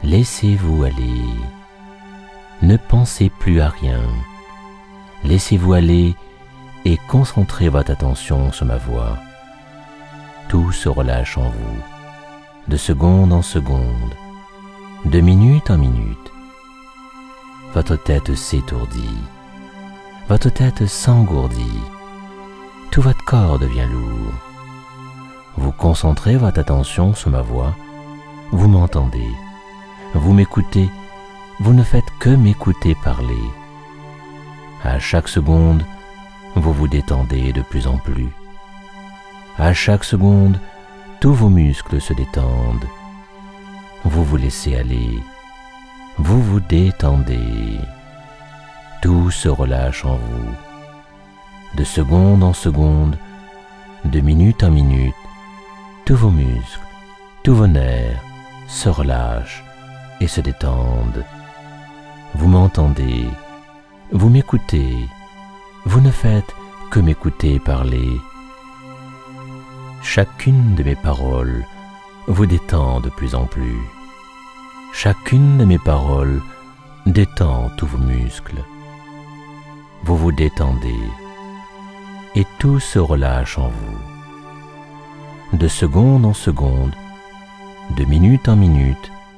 Laissez-vous aller. Ne pensez plus à rien. Laissez-vous aller et concentrez votre attention sur ma voix. Tout se relâche en vous, de seconde en seconde, de minute en minute. Votre tête s'étourdit, votre tête s'engourdit, tout votre corps devient lourd. Vous concentrez votre attention sur ma voix, vous m'entendez, vous m'écoutez, vous ne faites que m'écouter parler. À chaque seconde, vous vous détendez de plus en plus. À chaque seconde, tous vos muscles se détendent. Vous vous laissez aller. Vous vous détendez. Tout se relâche en vous. De seconde en seconde, de minute en minute, tous vos muscles, tous vos nerfs se relâchent et se détendent. Vous m'entendez, vous m'écoutez, vous ne faites que m'écouter parler. Chacune de mes paroles vous détend de plus en plus. Chacune de mes paroles détend tous vos muscles. Vous vous détendez et tout se relâche en vous. De seconde en seconde, de minute en minute,